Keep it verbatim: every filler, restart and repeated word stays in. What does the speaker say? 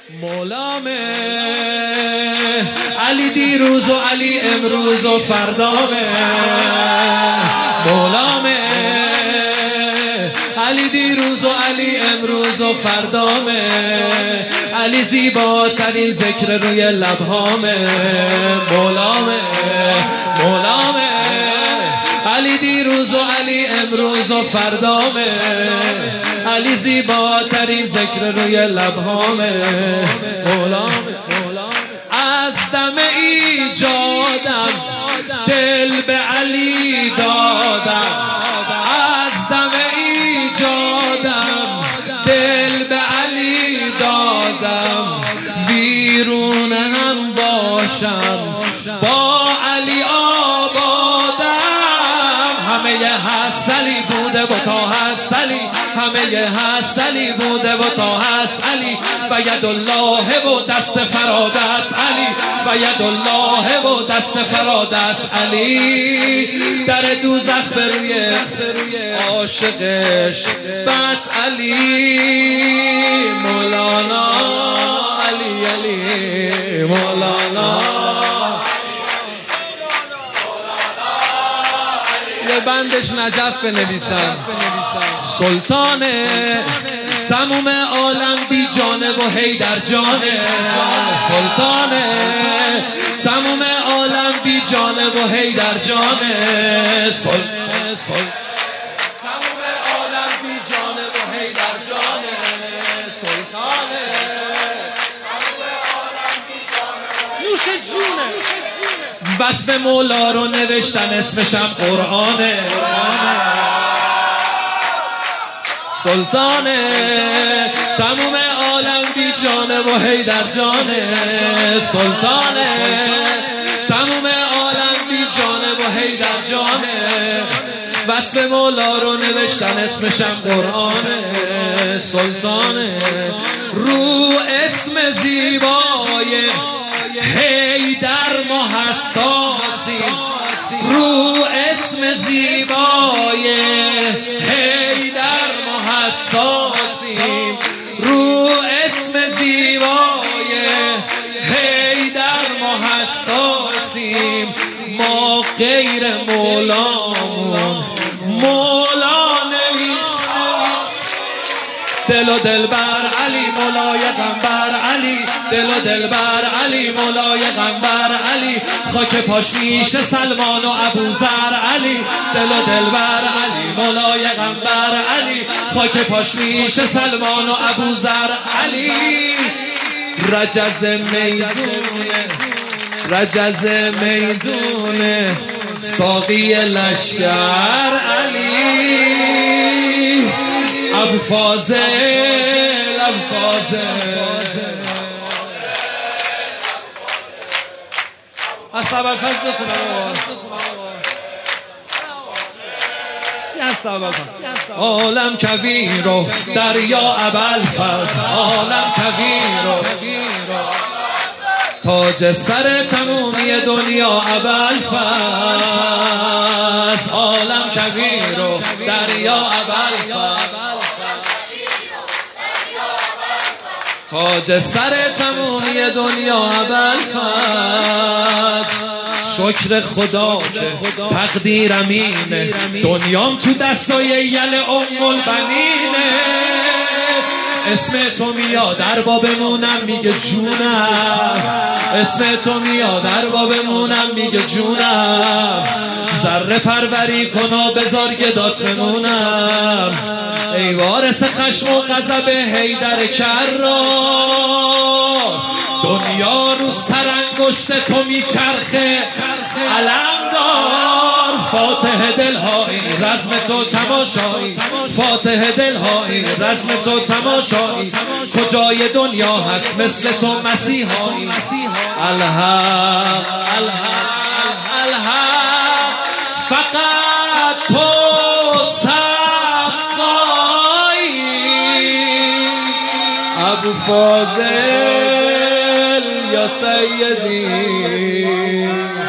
مولامه علی دیروز و علی امروز و فردامه مولامه علی دیروز و علی امروز و فردامه علی زیباترین ذکر روی لبهامه مولامه مولامه علی دیروز و علی امروز و فردامه علی زیباترین ذکر روی لبهامه مولامه از دم ایجادم دل به علی دادم از دم ایجادم دل به علی دادم ویرون هم باشم با علی آبادم همه هست علی بوده و تا هست علی همه هست علی بوده و تا هست علی و ید الله و دست فراد است علی و ید الله و دست فراد است علی در دوزخ به روی عاشقش بس علی مولانا علی علی مولانا یه بندش نجف بنویسن سلطانه تموم عالم بی جانه و حیدر جانه سلطانه تموم عالم بی جانه و حیدر جانه سلطانه تموم عالم بی جانه و حیدر جانه سلطانه تموم عالم بی جانه نوش جونه وصف مولا رو نوشتن اسمشم قرآنه سلطانه تموم عالم بی جانه و حیدر جانه سلطانه تموم عالم بی جانه و حیدر جانه وصف مولا رو نوشتن اسمشم قرآنه سلطانه رو اسم زیبای حیدر ما حساسیم رو اسم زیبای حیدر ما حساسیم رو اسم زیبای حیدر ما حساسیم ما غیر مولامون مولا دل و دل بر علی مولای غنبر علی دل و دل بر علی مولای غنبر علی خاک پاش میشه سلمان و ابوذر علی دل و دل بر علی مولای غنبر علی خاک پاش میشه سلمان و ابوذر علی رجز میدونه رجز میدونه ساقی لشکر علی ابو فاضل ابو فاضل از ابوالفضل بخونم عالم کویر و دریا ابوالفضل عالم کویر و تاج سر تمومی دنیا ابوالفضل عالم کویر و دریا ابوالفضل تاج سر تمومی دنیا ابوالفضل شکر خدا که تقدیرم اینه دنیام تو دستای یل ام البنینه اسم تو میاد در بابمونم میگه جونم اسم تو میاد در بابمونم میگه جونم ذره پروری کن و بذار گدات بمونم ای وارث خشم و غضب حیدر کرار دنیا رو سرانگشت تو میچرخه علمدار فاتح دلهایی رزم تو تماشایی فاتح دلهایی رزم تو تماشایی کجای دنیا هست مثل تو مسیحایی الحق الحق الحق فقط تو سقایی ابو فاضل یا سیدی